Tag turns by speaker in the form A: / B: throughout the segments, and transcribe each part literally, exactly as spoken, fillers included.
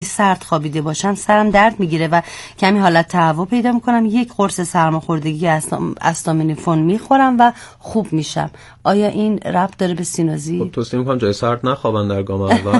A: سرد خوابیده باشم سرم درد میگیره و کمی حالت تهوع پیدا میکنم. یک قرص سرماخوردگی استامینوفن میخورم و خوب میشم. آیا این ربط داره به سینوزیت؟
B: خب توصیه میکنم جای سرد نخوابن در گام اول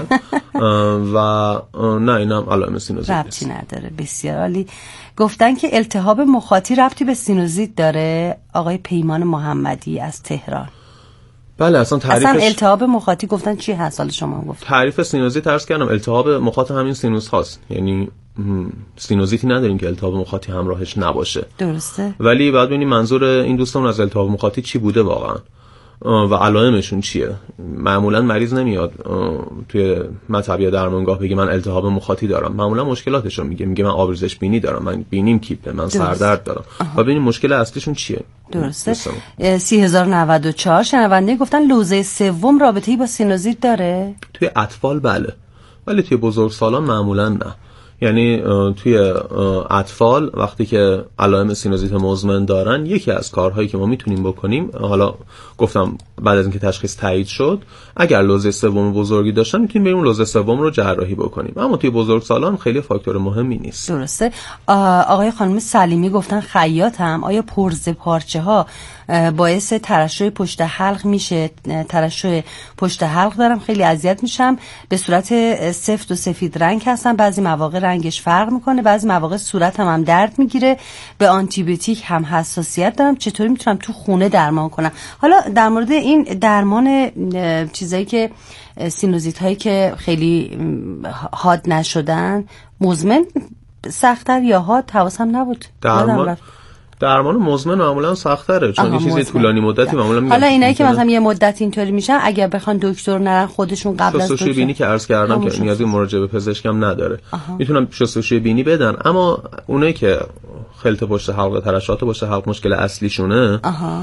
B: و نه اینم علائم سینوزیت
A: ربطی نداره. بسیار عالی. گفتن که التهاب مخاطی ربطی به سینوزیت داره. آقای پیمان محمدی از تهران.
B: بله اصلا تعریفش
A: اصلا التهاب مخاطی گفتن چی هست؟ حالا شما گفت
B: تعریف سینوزیت عرض کردم التهاب مخاط همین سینوس هاست، یعنی سینوزیتی نداریم که التهاب مخاطی همراهش نباشه.
A: درسته.
B: ولی بعد ببینیم منظور این دوستمون از التهاب مخاطی چی بوده واقعا و علائمشون چیه. معمولا مریض نمیاد توی مطب یا درمانگاه بگه من التهاب مخاطی دارم، معمولا مشکلاتشو میگه میگه من آبریزش بینی دارم، من بینیم کیپه، من سردرد دارم. و ببینیم مشکل اصلیشون چیه.
A: درسته. سی هزار و نود و چهار شنونده گفتن لوزه سوم رابطه‌ای با سینوزیت داره؟
B: توی اطفال بله، ولی توی بزرگسالان معمولا نه. یعنی توی اطفال وقتی که علائم سینوزیت مزمن دارن، یکی از کارهایی که ما میتونیم بکنیم، حالا گفتم بعد از اینکه تشخیص تایید شد، اگر لوزه سوم بزرگی داشتن میتونیم بریم لوزه سوم رو جراحی بکنیم، اما توی بزرگسالان خیلی فاکتور مهمی نیست.
A: درسته. آقای خانم سلیمی گفتن خیاطم، آیا پرزه پارچه ها باعث ترشح پشت حلق میشه؟ ترشح پشت حلق دارم، خیلی اذیت میشم، به صورت سفت و سفید رنگ هستم، بعضی مواقع رنگش فرق میکنه، بعضی مواقع صورتم هم درد میگیره، به آنتی بیوتیک هم حساسیت دارم، چطوری میتونم تو خونه درمان کنم؟ حالا در مورد این درمان چیزایی که سینوزیت هایی که خیلی حاد نشدن، مزمن سخت‌تر یا حاد؟ حواسم نبود.
B: درمان درمان مزمن معمولا سخت‌تره چون این چیزی طولانی مدتی معمولا میگن.
A: حالا اینایی که مثلا یه مدت اینطوری میشن اگر بخوان دکتر نرن خودشون قبل از
B: شستشوی بینی که عرض کردم که نیازی مراجعه به پزشک هم نداره، میتونن شستشوی بینی بدن. اما اونایی که خلط پشت حلق و ترشحات پشت حلق مشکل اصلیشونه،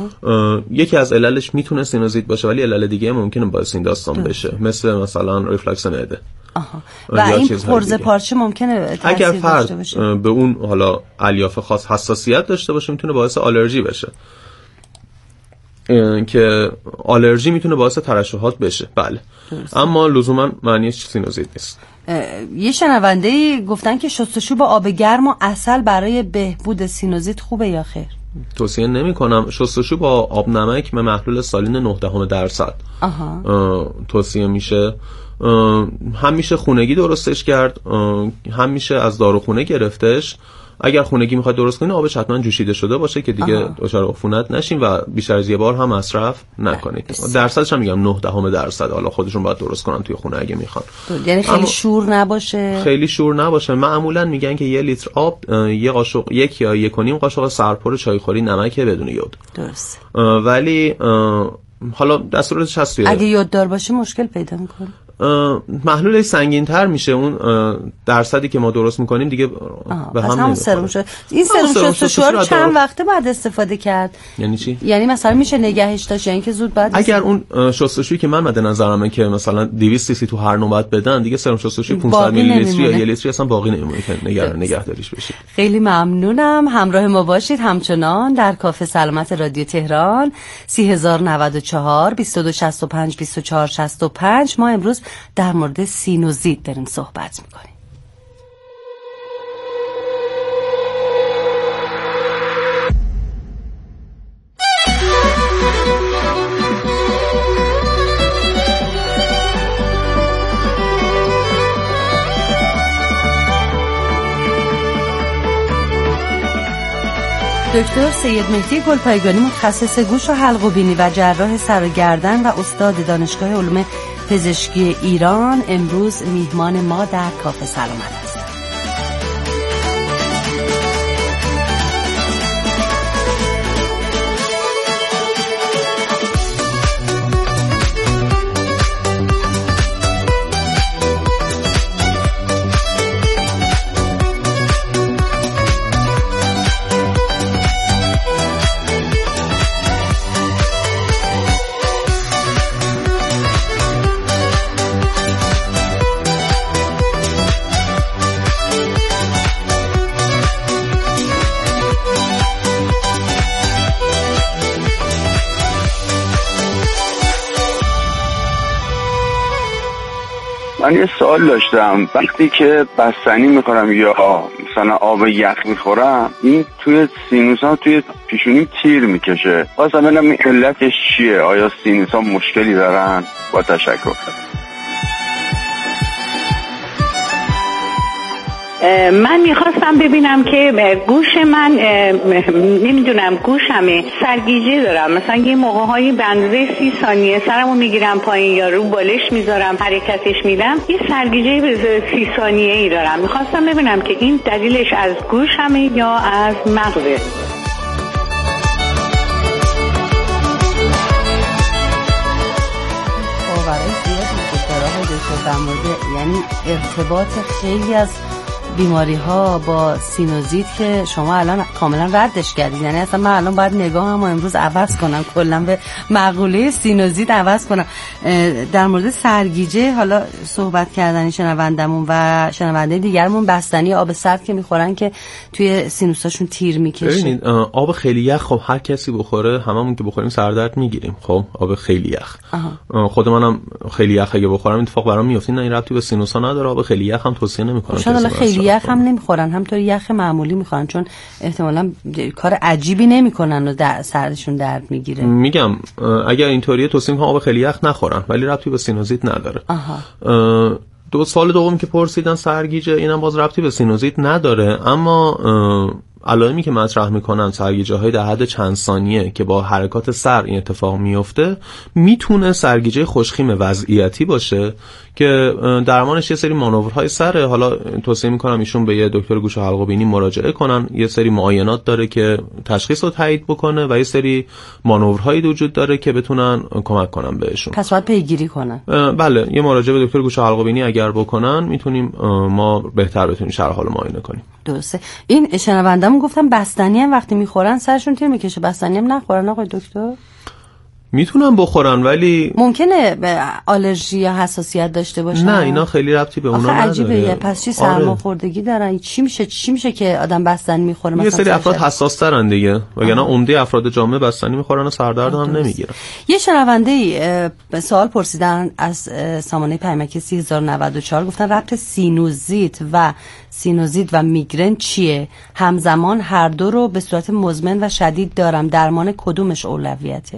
B: یکی از عللش میتونه سینوزیت باشه، ولی علل دیگه ممکنه باعث این داستان بشه، مثل مثلا ریفلکس معده.
A: آها. و این پرزه پارچه ممکنه
B: اگر فرد به اون حالا الیاف خاص حساسیت داشته باشه میتونه باعث آلرژی بشه، که آلرژی میتونه باعث ترشحات بشه. بله درست. اما لزوما معنیش سینوزیت نیست.
A: یه شنونده گفتن که شستشو با آب گرم و عسل برای بهبود سینوزیت خوبه یا خیر؟
B: توصیه نمی کنم. شستشو با آب نمک به محلول سالین نه دهم درصد توصیه میشه. هم میشه خونگی درستش کرد، هم میشه از داروخونه گرفتش. اگر خونگی میخواد درست کنین آبش حتما جوشیده شده باشه که دیگه دچار عفونت نشین و بیشتر از یه بار هم مصرف نکنید. درصدش هم میگم نه دهم درصد، حالا خودشون باید درست کنن توی خونه اگه میخوان.
A: یعنی خیلی شور نباشه.
B: خیلی شور نباشه. معمولا میگن که یه لیتر آب یه قاشق یک یا یک و نیم قاشق سرپر چایخوری نمکه بدون یود.
A: درست.
B: ولی حالا دستورش هست توی
A: اگه یوددار باشه مشکل پیدا میکنه.
B: محلول سنگین تر میشه، اون درصدی که ما درست میکنیم دیگه به هم نمیخوره.
A: سرم شد. این سرم شستشو رو چند وقته بعد استفاده کرد؟
B: یعنی چی؟
A: یعنی مثلا میشه نگهش داشت یعنی که زود بعد
B: اگر اون شستشویی که من مد نظرمه که مثلا دویست سی سی تو هر نوبت بدن، دیگه سرم شستشوی پانصد میلی لیتری یا یک لیتری اصلا باقی نمیمونه که نگه نگهداریش بشه.
A: خیلی ممنونم. همراه ما باشید همچنان در کافه سلامت رادیو تهران. سی هزار و نود و چهار بیست و دو شصت و پنج بیست و چهار شصت و پنج. ما امروز در مورد سینوزیت داریم صحبت میکنیم. دکتر سید مهدی گلپایگانی متخصص گوش و حلق و بینی و جراح سر و گردن و استاد دانشگاه علوم پزشکی ایران امروز میهمان ما در کافه سلامت است.
C: من یه سوال داشتم. وقتی که بستنی میخورم یا مثلا آب یخ میخورم، این توی سینوسا توی پیشونی تیر میکشه. واسه ببینم این علتش چیه؟ آیا سینوسا مشکلی دارن؟ با تشکر.
D: من میخواستم ببینم که گوش من نمیدونم گوشمه سرگیجه دارم، مثلا یه موقع هایی بنده سی ثانیه سرمو میگیرم پایین یا رو بالش میذارم حرکتش میدم، یه سرگیجه به سی ثانیه ای دارم. میخواستم ببینم که این دلیلش از گوشمه یا از مغزه.
A: در مورد یعنی ارتباط خیلی از بیماری ها با سینوزیت که شما الان کاملا ردش کردید. یعنی اصلا من الان باید نگاهمو امروز عوض کنم، کلا به مقوله سینوزیت عوض کنم. در مورد سرگیجه حالا صحبت کردن شنوندمون و شنونده دیگرمون، بستنی آب سرد که میخورن که توی سینوساشون تیر میکشه.
B: ببینید آب خیلی یخ خب هر کسی بخوره، هممون که بخوریم سردرد میگیریم. خب آب خیلی یخ، خود منم خیلی یخ اگه بخورم اتفاق برام میفته. نه این ربطی به سینوسا نداره. آب خیلی یخ هم توصیه نمیکنم.
A: خیلی یخ هم نمیخورن، همونطور یخ معمولی میخورن، چون احتمالاً کار عجیبی نمیکنن و در سردشون درد میگیره.
B: میگم اگر اینطوریه توصیه میکنم آب خیلی یخ نخورن، ولی ربطی به سینوزیت نداره. آها. دو سال دوم که پرسیدن سرگیجه، اینم باز ربطی به سینوزیت نداره، اما علائمی که مطرح میکنن سرگیجه های در حد چند ثانیه که با حرکات سر این اتفاق میفته، میتونه سرگیجه خوشخیم وضعیتی باشه که درمانش یه سری مانورهای سره. حالا توصیه میکنم ایشون به یه دکتر گوش و حلق و بینی مراجعه کنن. یه سری معاینات داره که تشخیص رو تایید بکنه و یه سری مانورهایی وجود داره که بتونن کمک کنن بهشون.
A: پس باید پیگیری کنن.
B: بله، یه مراجعه به دکتر گوش و حلق و بینی اگر بکنن میتونیم ما بهتر بتونیم شرح حال معاینه کنیم.
A: درسته. این شنونده‌مون گفتم بستنی هم وقتی میخورن سرشون تیر میکشه. بستنی هم نخورن آقای دکتر؟
B: میتونن بخورن ولی
A: ممکنه آلرژی یا حساسیت داشته باشن.
B: نه اینا خیلی ربطی به اونا نداره.
A: عجیبه. پس چی سرماخوردگی دارن؟ چی میشه چی میشه که آدم بستنی میخوره مثلا؟
B: یه سری افراد حساس ترن دیگه، وگرنه عمده افراد جامعه بستنی میخورن و سردرد هم نمیگیرن.
A: یه شنونده سوال پرسیدن از سامانه پیامک سه هزار و نود و چهار، گفتن ربط سینوزیت و سینوزیت و میگرن چیه؟ همزمان هر دو رو به صورت مزمن و شدید دارم، درمان کدومش اولویته؟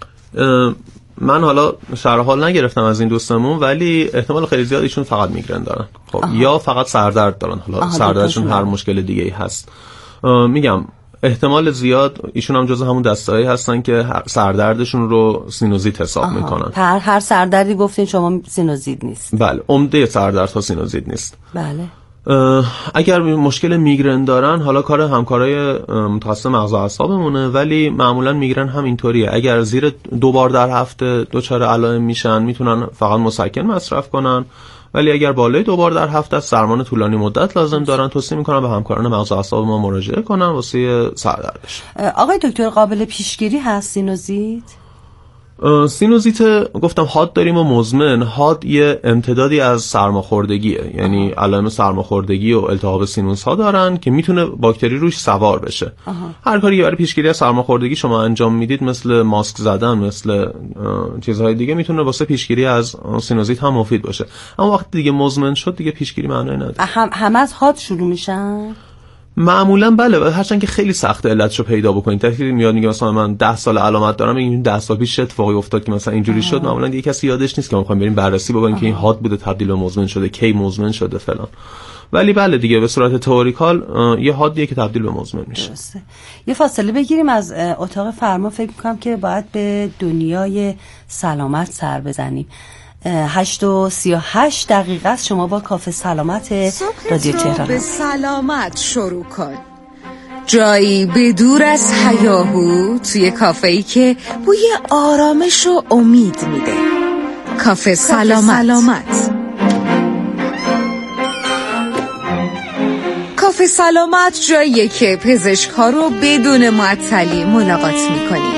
B: من حالا شرح حال نگرفتم از این دوستمون، ولی احتمال خیلی زیاد ایشون فقط میگرن دارن. خب آها. یا فقط سردرد دارن. حالا سردردشون هر مشکل دیگه ای هست. میگم احتمال زیاد ایشون هم جزو همون دسته‌ای هستن که سردردشون رو سینوزیت حساب آها. میکنن.
A: هر هر سردردی گفتین شما سینوزیت نیست.
B: بله، عمده سردردها سینوزیت نیست.
A: بله.
B: اگر مشکل میگرن دارن، حالا کار همکارای متخصص مغز و اعصابمونه، ولی معمولا میگرن هم اینطوریه. اگر زیر دو بار در هفته دچار علائم میشن میتونن فقط مسکن مصرف کنن، ولی اگر بالای دو بار در هفته از درمان طولانی مدت لازم دارن، توصیه میکنم به همکاران مغز و اعصاب ما مراجعه کنن واسه سردردش.
A: آقای دکتر قابل پیشگیری هست سینوزیت؟
B: سینوزیت گفتم حاد داریم و مزمن. حاد یه امتدادی از سرماخوردگیه، یعنی علائم سرماخوردگی و التهاب سینوس ها دارن که میتونه باکتری روش سوار بشه. آها. هر کاری برای پیشگیری از سرماخوردگی شما انجام میدید، مثل ماسک زدن، مثل چیزهای دیگه، میتونه واسه پیشگیری از سینوزیت هم مفید باشه. اما وقتی دیگه مزمن شد دیگه پیشگیری معنی نداره.
A: هم همه از حاد شروع میشن؟
B: معمولا بله، هرچند که خیلی سخته علتشو پیدا بکنید. تفکر میاد میگه مثلا من ده سال علامت دارم، این ده سال پیش اتفاقی افتاد که مثلا اینجوری شد. معمولا دیگه کسی یادش نیست که میخوایم بریم بررسی بکنیم که این حاد بوده تبدیل به مزمن شده، کی مزمن شده فلان. ولی بله دیگه به صورت تئوریکال یه حادیه که تبدیل به مزمن میشه.
A: درسته. یه فاصله بگیریم از اتاق فرما. فکر میکنم که باید به دنیای سلامت سر بزنیم. هشت و سی و هشت دقیقه است. شما با کافه سلامت رادیو تهران
E: به سلامت شروع کن. جایی به دور از هیاهو، توی کافه‌ای که بوی آرامش و امید میده. کافه سلامت. سلامت کافه سلامت جاییه که پزشک‌ها رو بدون معطلی ملاقات میکنی.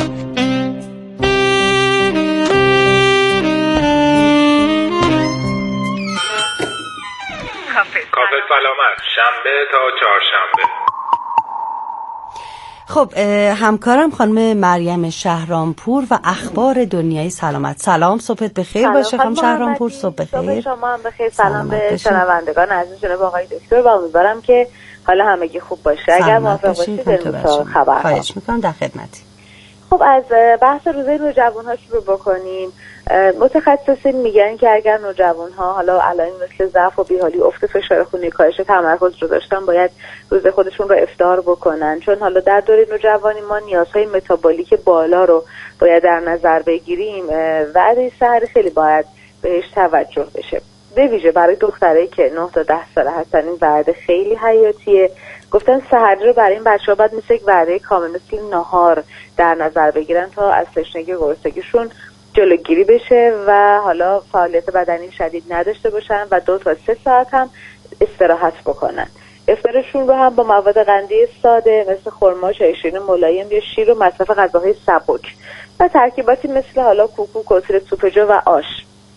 F: کافه سلامت، شنبه تا چهارشنبه.
A: خب همکارم خانم مریم شهرامپور و اخبار دنیای سلامت. سلام، صبحت بخیر باشه خانم شهرامپور. صبح بخیر.
F: صبح شما هم بخیر. سلام به شنوندگان عزیز جناب آقای دکتر و امیدوارم که حالا همگی خوب باشه. اگر موافق باشید بریم خبر.
A: خواهش می‌کنم، در خدمتی.
F: خب از بحث روزه نوجوان‌ها شروع بکنیم. متخصصین میگن که اگر نوجوان‌ها حالا علائم مثل ضعف و بیحالی، افت فشار خونی، کاهش تمرکز رو داشتن، باید روزه خودشون رو افطار بکنن، چون حالا در دوره نوجوانی ما نیازهای متابولیک بالا رو باید در نظر بگیریم. وعده سحر خیلی باید بهش توجه بشه، به ویژه برای دخترایی که نه تا ده ساله هستن. این وعده خیلی حیاتیه. گفتن سحر رو برای این بچه‌ها باید مثل یک وعده کامل مثل نهار در نظر بگیرن تا از تشنگی و گرسنگیشون جلوگیری بشه و حالا فعالیت بدنی شدید نداشته باشن و دو تا سه ساعت هم استراحت بکنن. افطارشون رو هم با مواد قندی ساده مثل خرما، چای شیرین ملایم یا شیر و مصرف غذاهای سبک و ترکیباتی مثل حالا کوکو، کتلت، سوپ جو و آش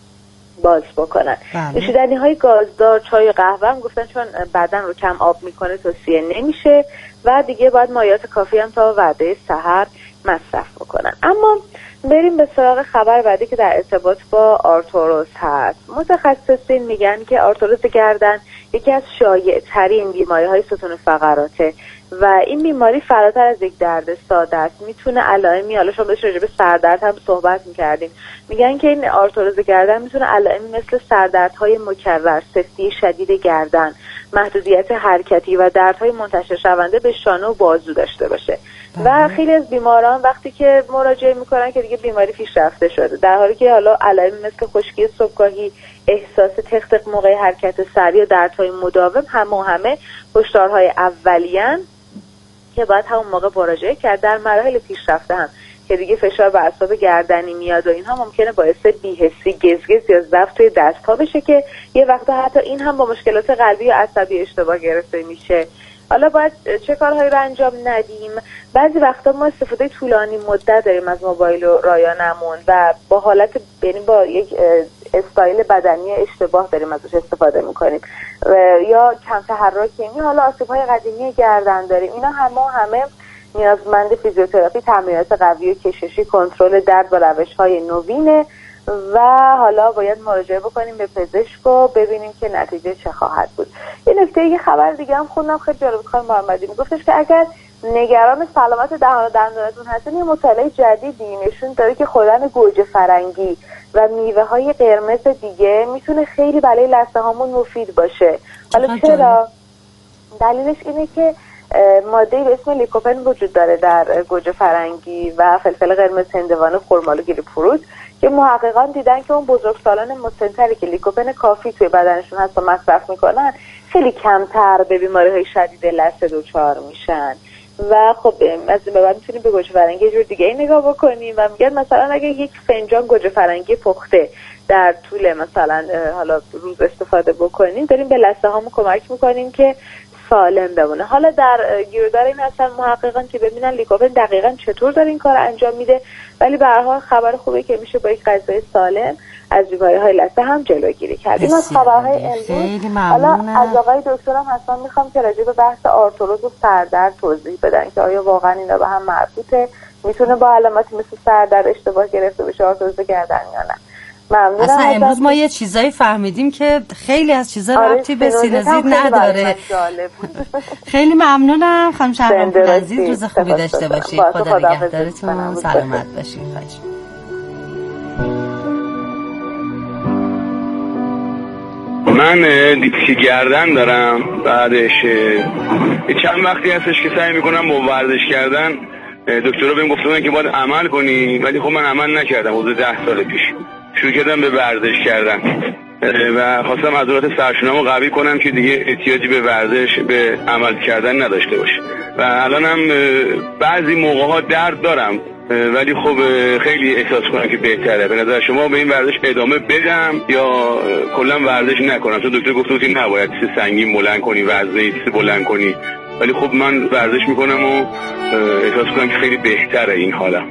F: باز بکنن. نوشیدنی های گازدار، چای و قهوه هم گفتن چون بدن رو کم آب میکنه توصیه نمیشه و دیگه باید مایعات کافی هم تا وعده سحر مصرف بکنن. اما بریم به سراغ خبر بعدی که در ارتباط با آرتروز هست. متخصصین میگن که آرتروز گردن یکی از شایع ترین بیماری های ستون فقراته و این بیماری فراتر از یک درد ساده است. میتونه علائمی، حالا شما راجع به سردرد هم صحبت میکردیم، میگن که این آرتروز گردن میتونه علائمی مثل سردردهای مکرر، سستی شدید گردن، محدودیت حرکتی و دردهای منتشر شونده به شانه و بازو داشته باشه. و خیلی از بیماران وقتی که مراجعه میکنن که دیگه بیماری پیشرفته شده، در حالی که حالا علائمی مثل خشکی صبحگاهی، احساس تق-تق موقع حرکت سر یا دردهای مداوم همه و همه هشدارهای اولیه‌اند که باید همون موقع مراجعه کرد. در مراحل پیشرفته هم که دیگه فشار بر اعصاب گردنی میاد و اینها ممکنه باعث بی‌حسی، گزگز یا ضعف توی دست‌ها بشه که یه وقتا حتی این هم با مشکلات قلبی یا عصبی اشتباه گرفته میشه. حالا باید چه کارهایی رو انجام ندیم؟ بعضی وقتا ما استفاده طولانی مدت داریم از موبایل و رایانمون و با حالت، یعنی با یک استایل بدنی اشتباه داریم ازش استفاده میکنیم یا کم تحرکیم، حالا آسیب‌های قدیمی گردن داریم. اینا همه و همه نیازمند فیزیوتراپی، تمرینات قوی و کششی، کنترل درد با روش‌های نوینه و حالا باید مراجعه بکنیم به پزشک و ببینیم که نتیجه چه خواهد بود. یه نکته، یه خبر دیگه هم خوندم خیلی جالب، خانم محمدی میگفتش که اگر نگران سلامت دهان و دندانتون هستن، یه مطالعه جدیدی نشون داره که خوردن گوجه فرنگی و میوه های قرمز دیگه میتونه خیلی برای لثه هامون مفید باشه. حالا چرا؟ دلیلش اینه که ماده به اسم لیکوپن وجود داره در گوجه فرنگی و فلفل قرمز، هندوانه، خرمالو، گریپفروت که محققان دیدن که اون بزرگسالان مسن‌تری که لیکوپن کافی توی بدنشون هست و مصرف میکنن خیلی کمتر به بیماری‌های شدید لثه دچار میشن. و خب از این به بعد میتونیم به گوجه فرنگی یه جور دیگه ای نگاه بکنیم و میگن مثلا اگه یک فنجان گوجه فرنگی پخته در طول مثلا حالا روز استفاده بکنیم، داریم به لثه هامون کمک میکنیم که سالم بمونه. حالا در گیرودار این هستن محققان که ببینن لیکوپن دقیقاً چطور داره این کار انجام میده، ولی به هر حال خبر خوبه که میشه با یک غذای سالم از بیماری‌های لثه هم جلوگیری کرد. این از خبرهای امروز. حالا از آقای دکترم حتما میخوام که راجع به بحث آرتروز و سردرد توضیح بدن که آیا واقعا اینا به هم مربوطه، میتونه با علاماتی مثل سردرد اشتباه گرفته بشه آرتروز گردن یا نه. ممنونم.
A: اصلا امروز ما یه چیزایی فهمیدیم که خیلی از چیزا ربطی به سینوزیت نداره. خیلی ممنونم خانم شهرامپور عزیز، روز خوبی داشته باشید. خدا نگهدارتون، سلامت باشید.
C: من دیپسی گردن دارم، بعدش چند وقتی هستش که سعی میکنم با ورزش کردن. دکترها بهم گفتن که باید عمل کنی، ولی خب من عمل نکردم. حدود ده سال پیش شروع کردم به ورزش کردن و خواستم عضلات سرشونمو قوی کنم که دیگه احتیاجی به ورزش، به عمل کردن نداشته باشه. و الانم بعضی موقع‌ها درد دارم، ولی خب خیلی احساس کنم که بهتره. به نظر شما به این ورزش ادامه بدم یا کلا ورزش نکنم؟ چون دکتر گفته بود که نباید چیز سنگین بلند کنی، وزنه چیز بلند کنی، ولی خب من ورزش میکنم و احساس کنم که خیلی بهتره این حالا.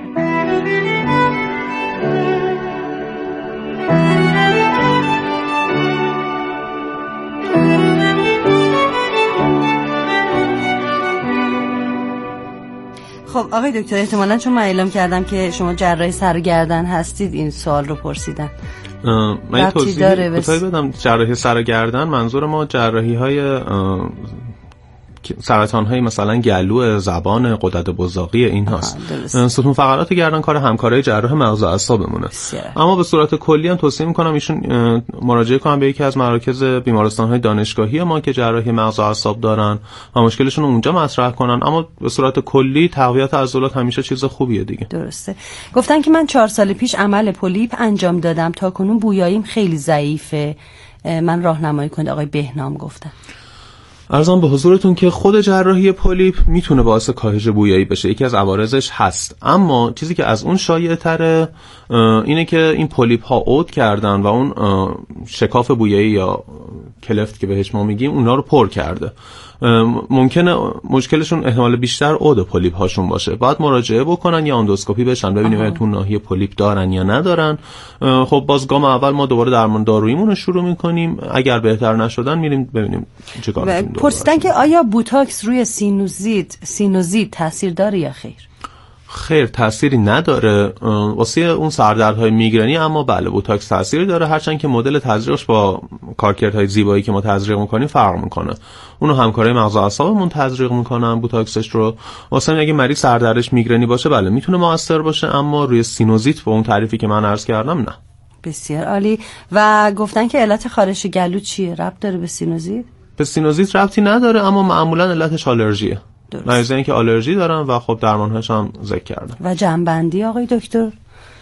A: خب آقای دکتر احتمالاً چون من اعلام کردم که شما جراح سر و گردن هستید این سوال رو پرسیدن.
B: من توضیح کوتاهی بدم. جراحی سر و گردن منظور ما جراحی های سرطان های مثلا گلو، زبان، غدد بزاقی این هاست. ستون فقرات گردن کار همکارای جراح مغز و اعصابمونه. اما به صورت کلی هم توصیه میکنم ایشون مراجعه کنن به یکی از مراکز بیمارستان های دانشگاهی ما که جراحی مغز و اعصاب دارن و مشکلشون رو اونجا مطرح کنن. اما به صورت کلی تقویت عضلات همیشه چیز خوبیه دیگه.
A: درسته. گفتن که من چهار سال پیش عمل پولیپ انجام دادم، تا کنون بویاییم خیلی ضعیفه، من راهنمایی کنید. آقای بهنام گفتن.
B: عرضم به حضورتون که خود جراحی پولیپ میتونه باعث کاهش بویایی بشه، یکی از عوارضش هست. اما چیزی که از اون شایع تره اینه که این پولیپ ها عود کردن و اون شکاف بویایی یا کلفت که بهش ما میگیم اونا رو پر کرده. ممکنه مشکلشون احتمال بیشتر عود پولیپ هاشون باشه. باید مراجعه بکنن یا اندوسکوپی بشن ببینیم آیا تو ناحیه پولیپ دارن یا ندارن. خب باز گام اول ما دوباره درمان داروییمون رو شروع میکنیم، اگر بهتر نشدن میریم ببینیم چیکار می‌کنیم.
A: پرسیدن که آیا بوتاکس روی سینوزیت سینوزیت تاثیر داره یا خیر؟
B: خیر، تأثیری نداره واسه اون سردردهای میگرنی، اما بله بوتاکس تأثیری داره، هرچند که مدل تزریقش با کارکردهای زیبایی که ما تزریق میکنیم فرق میکنه. اونو همکارای مغز و اعصابمون تزریق میکنن بوتاکسش رو. واسه اگه مریض سردردش میگرنی باشه بله میتونه موثر باشه، اما روی سینوزیت با اون تعریفی که من عرض کردم نه.
A: بسیار عالی. و گفتن که علت خارش گلو چیه؟ ربط داره به سینوزیت؟
B: به سینوزیت ربطی نداره، اما معمولا علتش آلرژیه. مریضایی که آلرژی دارن و خب درمانهاش هم ذکر کردم. و
A: جنبندی آقای دکتر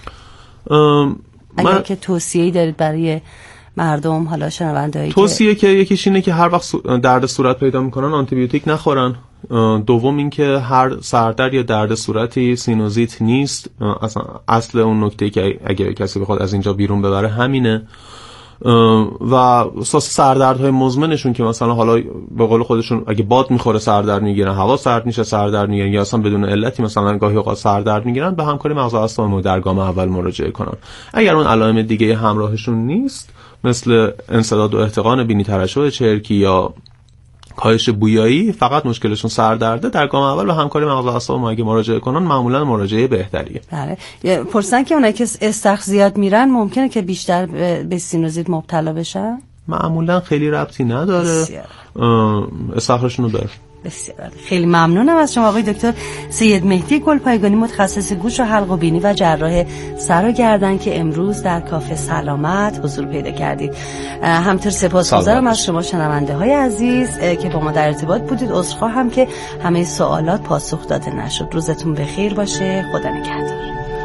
A: اگر من... که توصیه‌ای دارید برای مردم، حالا شنوندهایی
B: توصیه که... که یکیش اینه که هر وقت درد صورت پیدا میکنن آنتی بیوتیک نخورن. دوم این که هر سردرد یا درد صورتی سینوزیت نیست. اصلا اصل اون نکته که اگه کسی بخواد از اینجا بیرون ببره همینه. و اساس سردردهای مزمنشون که مثلا حالا به قول خودشون اگه باد میخوره سردرد میگیرن، هوا سرد میشه سردرد میگیرن، یا اصلا بدون علتی مثلا گاهی اوقات سردرد میگیرن، به همکاری مغز و اعصاب در گام اول مراجعه کنن. اگر اون علائم دیگه همراهشون نیست مثل انسداد و احتقان بینی، ترشح چرکی یا کاهش بویایی، فقط مشکلشون سردرده، در گام اول به همکاری مغز و اعصاب ما اگه مراجعه کنن معمولا مراجعه بهتریه.
A: بله. پرسن که اونایی که استخر زیاد میرن ممکنه که بیشتر به سینوزیت مبتلا بشن؟
B: معمولا خیلی ربطی نداره، استخرشون رو داره.
A: بسیار خیلی ممنونم از شما آقای دکتر سید مهدی گلپایگانی، متخصص گوش و حلق و بینی و جراح سر و گردن که امروز در کافه سلامت حضور پیدا کردید. همطور سپاسگزارم از شما شنونده های عزیز که با ما در ارتباط بودید. عذرخواهم که همه سوالات پاسخ داده نشد. روزتون بخیر باشه. خدا نگهدار.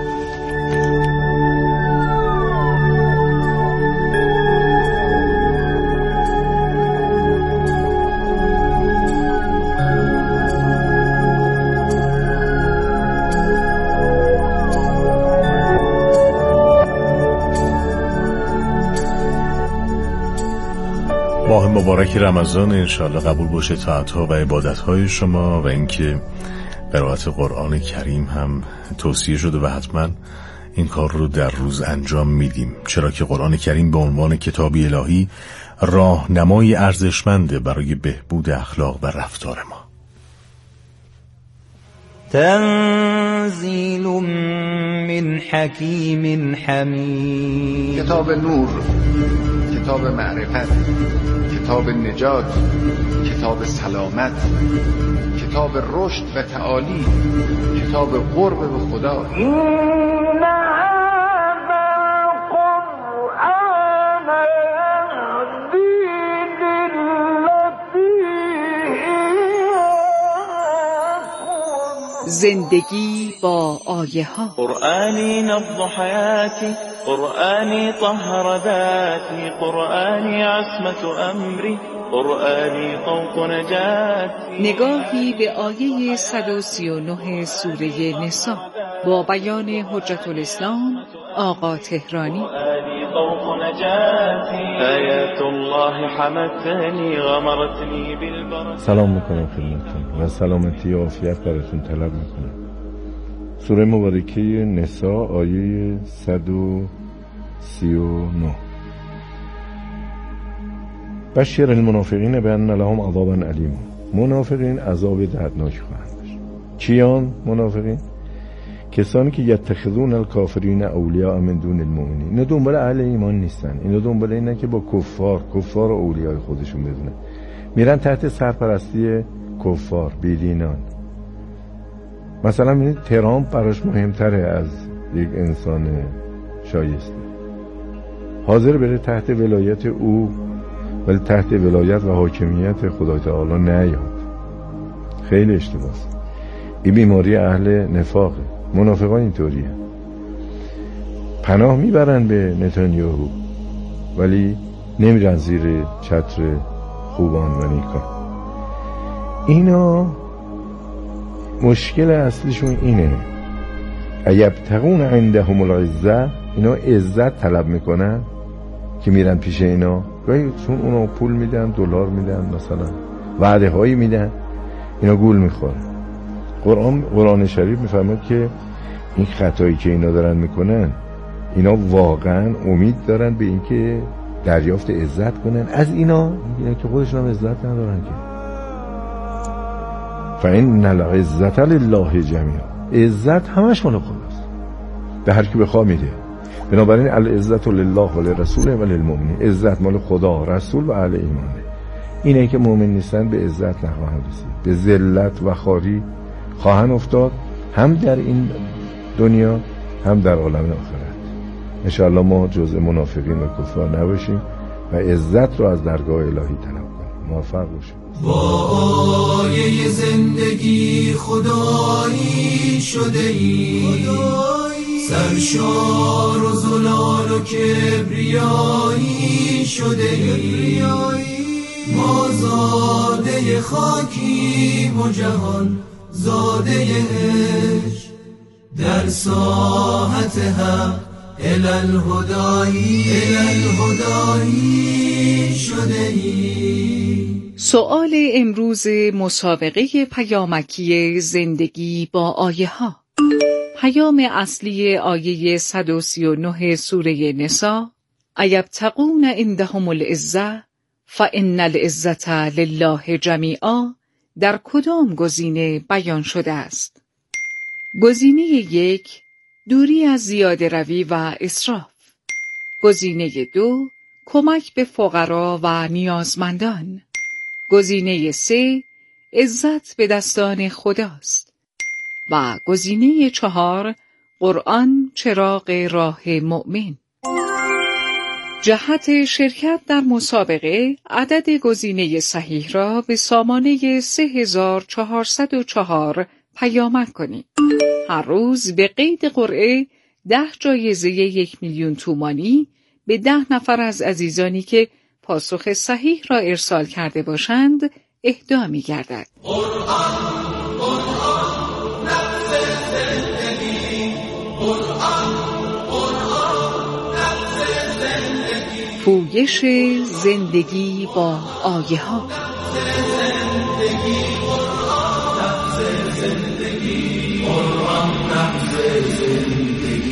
G: ماه مبارک رمضان انشاءالله قبول باشه طاعت‌ها و عبادت‌های شما، و اینکه قرائت قرآن کریم هم توصیه شده و حتما این کار رو در روز انجام میدیم، چرا که قرآن کریم به عنوان کتابی الهی راهنمای ارزشمنده برای بهبود اخلاق و رفتار ما.
H: تنزیل من حکیم حمید.
I: کتاب نور، کتاب معرفت، کتاب نجات، کتاب سلامت، کتاب رشد و تعالی، کتاب قرب به خدا.
E: زندگی با آیه ها.
H: قرآنی نبض حیاتی، قرآنی طهر ذاتی، قرآنی عصمت امری، قرآنی طوق نجاتی.
E: نگاهی به آیه صد و سی و نه سوره نساء با بیان حجت الاسلام آقا تهرانی.
H: قرآنی طوق نجاتی، آیات الله حمتنی غمرتنی بالبرکات.
J: سلام میکنم خدمتتون و سلامتی و عافیت براتون طلب میکنم. سوره مبارکه نساء آیه صد و سی و نه. بشر المنافقین بأن لهم عذابا الیما. منافقین عذاب دردناک خواهند داشت. کیان منافقین؟ کسانی که یتخذون الکافرین اولیاء من دون المؤمنین. اینا دنبال اهل ایمان نیستن، اینا دنبال اینن که با کفار کفار و اولیای خودشون بدونن، میرن تحت سرپرستی کفار بیدینان. مثلا این ترامپ براش مهمتره از یک انسان شایسته، حاضر بره تحت ولایت او ولی تحت ولایت و حاکمیت خدای تعالی نیاد. خیلی اشتباهه. این بیماری اهل نفاقه. منافقان اینطوریه، پناه میبرن به نتانیاهو ولی نمیرن زیر چتر خوبان و نیکان. اینا مشکل اصلیشون اینه، ایبتغون عندهم العزة، اینا عزت طلب میکنن که میرن پیش اینا، گاهی چون اونا پول میدن، دلار میدن، مثلا وعده هایی میدن، اینا گول میخوره. قرآن قرآن شریف میفرماد که این خطایی که اینا دارن میکنن، اینا واقعا امید دارن به اینکه دریافت عزت کنن از اینا، اینا که خودشون هم عزت ندارن که. فإن العزة لله جمیعا، عزت همش مال خداست، به هر کی بخواد میده. بنابراین العزة لله و لرسوله و للمؤمنین، عزت مال خدا، رسول و اهل ایمانه. اینه که مؤمن نیستن به عزت نخواهند رسید، به ذلت و خواری خواهند افتاد، هم در این دنیا هم در عالم آخرت. انشاءالله ما جزء منافقین و کفار نباشیم و عزت رو از درگاه الهی طلب کنیم. موفق باشیم.
K: با آیه زندگی خدایی شده ای، سرشار و زلال و کبریایی شده ای، ما زاده خاکیم و جهان زاده عشق، در ساحت حق الالهدایی الالهدایی شده ای.
E: سؤال امروز مسابقه پیامکی زندگی با آیه ها. پیام اصلی آیه صد و سی و نه سوره نساء، ایبتغون عندهم العزة فإن العزة لله جمیعا، در کدام گزینه بیان شده است؟ گزینه یک، دوری از زیاده روی و اسراف. گزینه دو، کمک به فقرا و نیازمندان. گزینه سه، عزت به دستان خداست. و گزینه چهار، قرآن چراغ راه مؤمن. جهت شرکت در مسابقه عدد گزینه صحیح را به سامانه سه هزار چهارصد و چهار پیامک کنید. هر روز به قید قرعه ده جایزه یک میلیون تومانی به ده نفر از عزیزانی که پاسخ صحیح را ارسال کرده باشند اهدا می گردد.
K: قرآن قرآن نفس زندگی، قرآن قرآن نفس زندگی،
E: پویش زندگی با آیه ها.
K: زندگی قرآن نفس زندگی، قرآن نفس زندگی.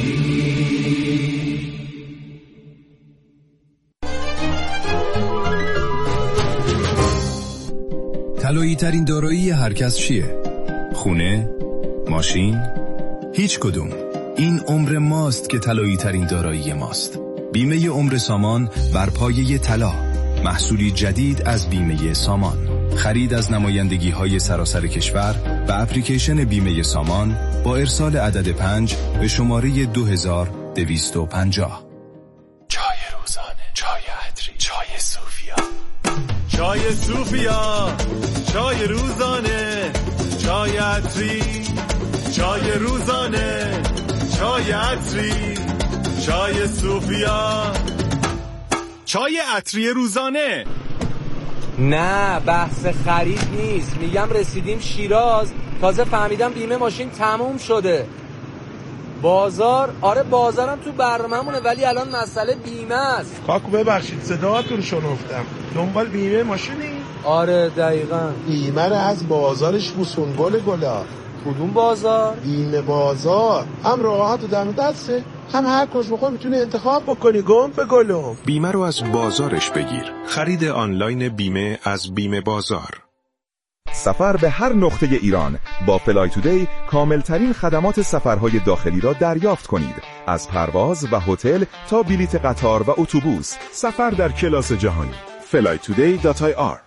L: طلایی ترین دارایی هر کس چیه؟ خونه؟ ماشین؟ هیچ کدوم. این عمر ماست که طلایی ترین دارایی ماست. بیمه عمر سامان بر پایه طلا، محصولی جدید از بیمه سامان. خرید از نمایندگی های سراسر کشور و اپلیکیشن بیمه سامان با ارسال عدد پنج به شماره دو هزار دویست و پنجاه.
M: چای روزانه، چای عطری، چای صوفیا، چای صوفیا، چای روزانه، چای عطری، چای روزانه، چای عطری، چای صوفیا، چای عطری روزانه.
N: نه بحث خرید نیست، میگم رسیدیم شیراز، تازه فهمیدم بیمه ماشین تموم شده. بازار؟ آره بازارم تو برنامه‌مونه ولی الان مسئله بیمه است.
O: کاکو ببخشید صداتون شنفتم، دنبال بیمه ماشینی؟
N: آره دقیقاً.
O: بیمه رو از بازارش بوسون گل گلا.
N: کدوم بازار؟
O: بیمه بازار، هم راحت و دم دسته، هم هر کج بخوای میتونی انتخاب بکنی. گم به گلم.
P: بیمه رو از بازارش بگیر. خرید آنلاین بیمه از بیمه بازار. سفر به هر نقطه ایران با فلای تودی کاملترین خدمات سفرهای داخلی را دریافت کنید. از پرواز و هتل تا بلیت قطار و اتوبوس، سفر در کلاس جهانی. فلای تودی دات آی آر.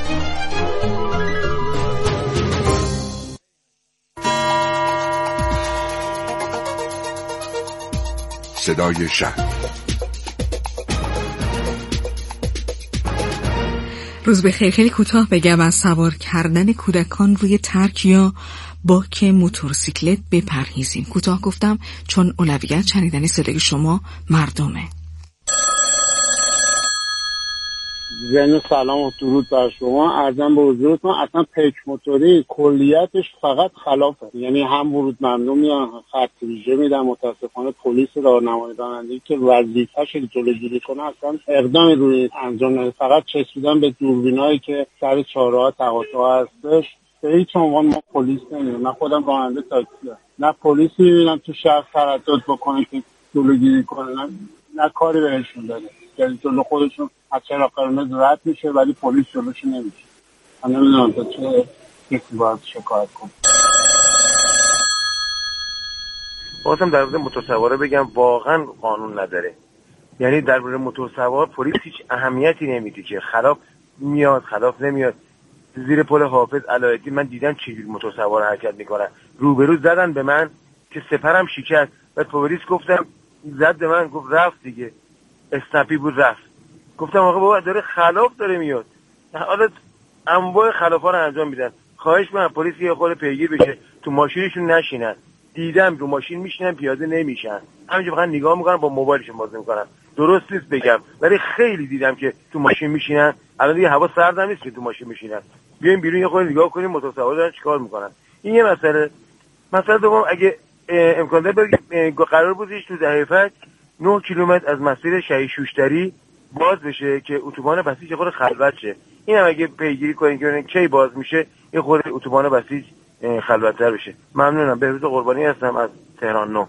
Q: صدای شهر.
E: روز بخیر. خیلی کوتاه بگم از سوار کردن کودکان روی ترک یا باک موتورسیکلت بپرهیزیم. کوتاه گفتم چون اولویت شنیدن صدای شما مردمه.
R: زن سلام و درود بر شما. عرضم به حضورتون اصلا پیک موتوری کلیتش فقط خلافه، یعنی هم ورود ممنوع میان، خط ویژه میدن. متاسفانه پلیس راهنمایی رانندگی که وظیفه‌ش جلوگیری کنه اصلا اقدامی روی انجام نمیده، فقط چسبیدن به دوربینایی که سر چهارراه تقاطع هستش. به هیچ عنوان ما پلیس نمیبینیم. من خودم راننده تاکسی‌ام، نه پلیسی میبینم تو شهر تردد بکنه که جلوگیری کنه، نه, نه کاری بهشون داره. یعنی جلو خودشون از چراغ قرمز رد میشه ولی پلیس جلوش نمیشه. من نمیدونم تا چه کسی باید شکایت کنه.
S: بازم در مورد موتورسواره بگم واقعا قانون نداره. یعنی در مورد موتورسوار پلیس هیچ اهمیتی نمیده که خلاف میاد خلاف نمیاد. زیر پل حافظ علایتی من دیدم چجوری موتورسوار حرکت میکنن. روبرو زدن به من که سپرم شکست. بعد پلیس گفتم زد به من، گفت رفت دیگه، اسنپی بود رفت. گفتم آقا بابا داره خلاف داره میاد. حالا انواع خلافا رو انجام میدن. خواهش میکنم پلیس یه خورده پیگیر بشه، تو ماشینشون نشینن. دیدم رو ماشین میشینن پیاده نمیشن، همینجا فقط نگاه میکنن با موبایلشون بازی میکنن. درست نیست بگم ولی خیلی دیدم که تو ماشین میشینن. الان دیگه هوا سرد هم نیست که تو ماشین میشینن. بیایم بیرون یه خورده نگاه کنیم موتورسوارا دارن چیکار میکنن. این یه مسئله. مسئله دوم، اگه امکان داره قرار بودش تو دهه فجر نه کیلومتر از مسیر شهید شوشتری باز بشه که اتوبان بسیج خود خلوت شه. این هم اگه پیگیری کنین که ببینین کی باز میشه این خود اتوبان بسیج خلوت‌تر بشه. ممنونم. بهروز قربانی هستم از تهران نو.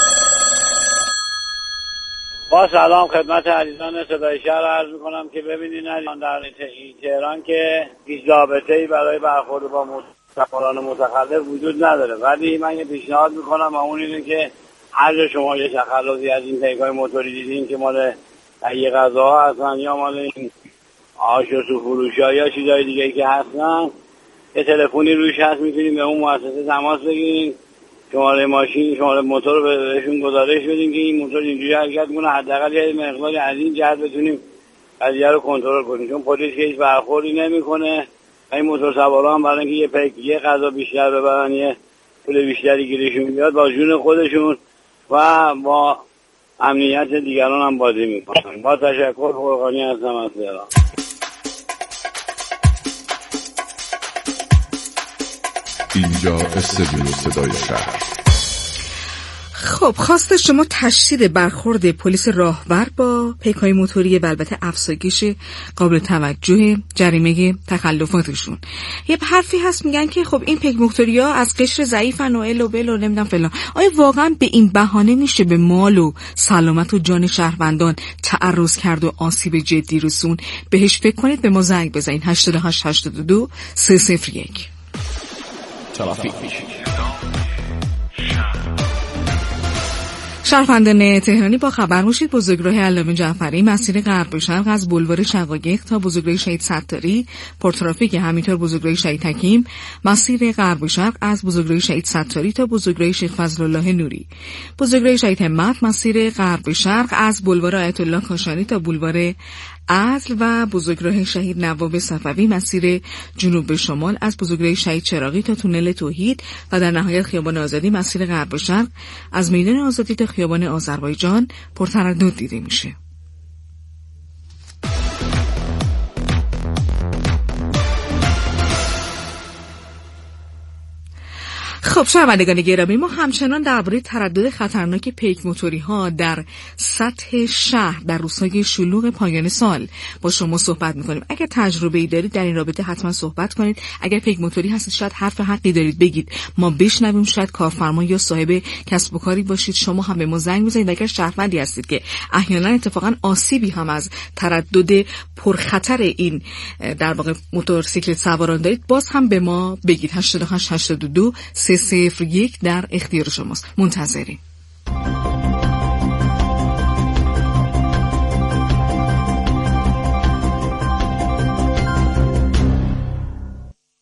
R: با سلام خدمت عزیزان صدای شهر عرض میکنم که ببینین در تهران که هیچ ضابطه‌ای برای برخورد با مسافران متخلف وجود نداره، ولی من یه پیشنهاد میکنم و اون اینه که هر جا شما یه تخلفی از این پیک‌های موتوری دیدین که مال تهیه غذاها هستن یا مال این آش و سو فروش‌ها یا چیزای دیگه که هستن، یه تلفنی روش هست، میتونیم به اون مؤسسه تماس بگیرین، شماره ماشین شماره موتور رو بهشون گزارش بدیم که این موتور اینجوری حرکت کنه، حداقل یه مقداری از این جهت بتونیم قضیه رو کنترل کنیم، چون پلیس هیچ برخوردی نمیکنه. این موتور سوارا هم برای اینکه یه پیک یه غذا بیشتر ببرن یه پول بیشتری گیرشون بیاد با جون خودشون و با امنیت دیگران هم بازی میکنن. با تشکر، فرقانی هستم از تهران.
Q: اینجا استودیو صدای شهر.
E: خب خواست شما تشدید برخورد پلیس راهور با پیک‌های موتوری و البته افزایش قابل توجه جریمه تخلفاتشون. یه حرفی هست میگن که خب این پیک موتوریا از قشر ضعیفن و ال و بل و نمیدونم فلان. آیا واقعا به این بهانه میشه به مال و سلامت و جان شهروندان تعرض کرد و آسیب جدی رسون؟ بهش فکر کنید. به ما زنگ بزنید هشتاد و هشت هشتاد و دو سه صفر یک.
Q: ترافیک.
E: شهروندان تهرانی با خبر باشید بزرگراه علامه جعفری مسیر غرب شرق از بلوار شقایق تا بزرگراه شهید ستاری پرترافیک، همینطور بزرگراه شهید حکیم مسیر غرب شرق از بزرگراه شهید ستاری تا بزرگراه شیخ فضل الله نوری، بزرگراه شهید همت مسیر غرب شرق از بلوار آیت الله کاشانی تا بلوار عدل و بزرگراه شهید نواب صفوی مسیر جنوب به شمال از بزرگراه شهید چراغی تا تونل توحید و در نهایت خیابان آزادی مسیر غرب شرق از میدان آزادی تا خیابان آذربایجان پرتردد دیده میشه. خب
T: خب شنوندگان گرامی، ما همچنان درباره تردد خطرناک پیک موتوری ها در سطح شهر در روزهای شلوغ پایان سال با شما صحبت میکنیم. اگر تجربه ای دارید در این رابطه حتما صحبت کنید. اگر پیک موتوری هستید شاید حرف حقی دارید بگید، ما بشنویم. شاید کارفرما یا صاحب کسب و کاری باشید، شما هم به ما زنگ بزنید. اگر شهروندی هستید که احیانا اتفاقا آسیبی هم از تردد پرخطر این در واقع موتورسیکلت سواران دارید، باز هم به ما بگید. هشت هشت هشت دو سه صفر یک در اختیار شماست. منتظریم.